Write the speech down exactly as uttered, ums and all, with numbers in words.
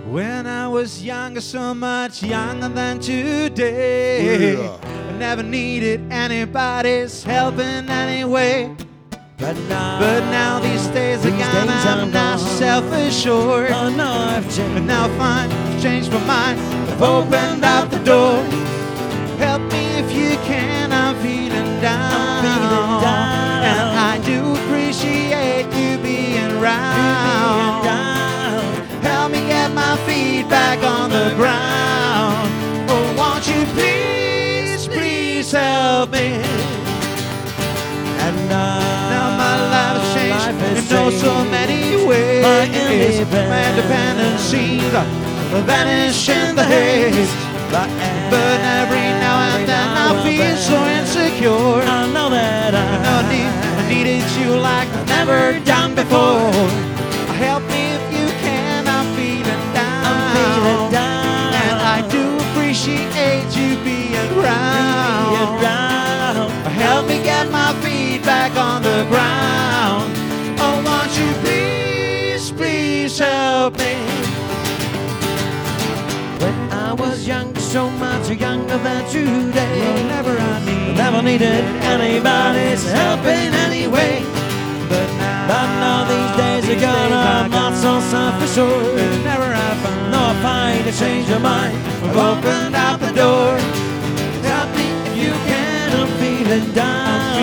When I was younger, so much younger than today, Yeah. I never needed anybody's help in any way. But now, But now these days are these gone, days I'm I'm not gone. self-assured. Oh no, I've But changed. now I find I've changed my mind, I've opened up the door. Help me if you can, I'm feeling down. I'm feeling down. And I do appreciate you being around. Help me get my feet back on the ground. Oh, won't you please, please help me? And now, Now my life has changed life has in oh so changed. many ways. My independence, My independence seems to vanish in the haze. But, But every now and then I feel so insecure. I know that I, I know I, need, I needed you like I've never done before. Help me if you can, I'm feeling down. I'm feeling down. And I do appreciate you being around. Being around. Help me get my feet back on the ground. Oh, won't you please, please help me? When I was young, so much younger than today, Whenever I need, never needed anybody's help in any way. but now, But now these days are gone, I'm not so self-assured. Whenever I find, No, I find to change your mind. I've opened up the door. Help me if you can, I'm feeling down.